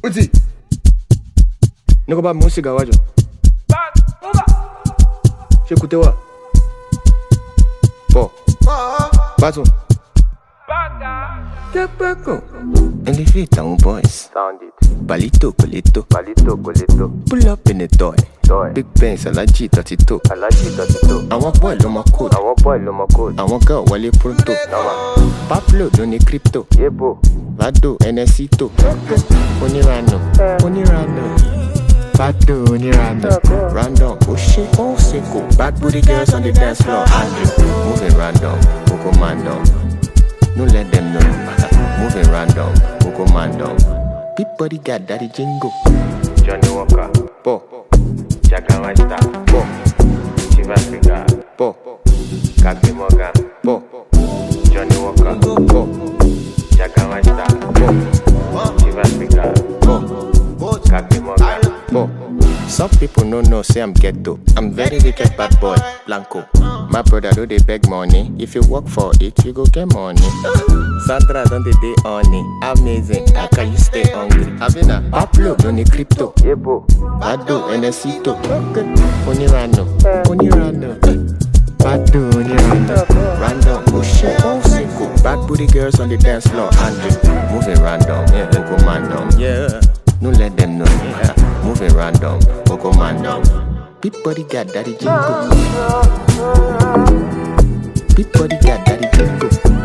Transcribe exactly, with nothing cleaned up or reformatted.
Uzi. Niko ba musiga wajo. J'écoutais quoi? Bon. Baton. And if it down boys. Sound it. Balito, colito. Palito, colito. Pull up in the toy. Toy. Big Benz, Alaji, thirty-two. Alaji, thirty-two. I want boy, on my code. I want boy, no more code. I want girl, Wale Pronto. Pablo, don't need crypto. Yebo. Vado, Enesito. Onirano. Onirano. Vado, Onirano. Random. Oh shit, oh sicko. Bad booty girls on the dance floor. Handle. Moving random. Go commando. No let them know. Moving random. Go commando. Big body got daddy jingle. Johnny Walker. Po. Jaga Master. Po. Chief Africa. Po. Kapi Morgan. Po. Johnny Walker. Po. Jaga Master. Po. Chief Africa. Po. Kapi Morgan. Po. Some people no know say I'm ghetto. I'm very wicked bad boy, Blanco. My brother do they beg money. If you work for it, you go get money. Sandra don't they day on it. Amazing. How can you stay hungry? Having a Pablo no need crypto. Yebo. Bado Enesito. Onirano. Onirano. Bado Onirano. Random. Oh shit. Oh sicko. Bad booty girls on the dance floor. Andrew. Moving random. Yeah. Go random. Yeah. No let them know. Yeah. Moving random. Go random. Big body got daddy jingle. Big body got daddy jingle.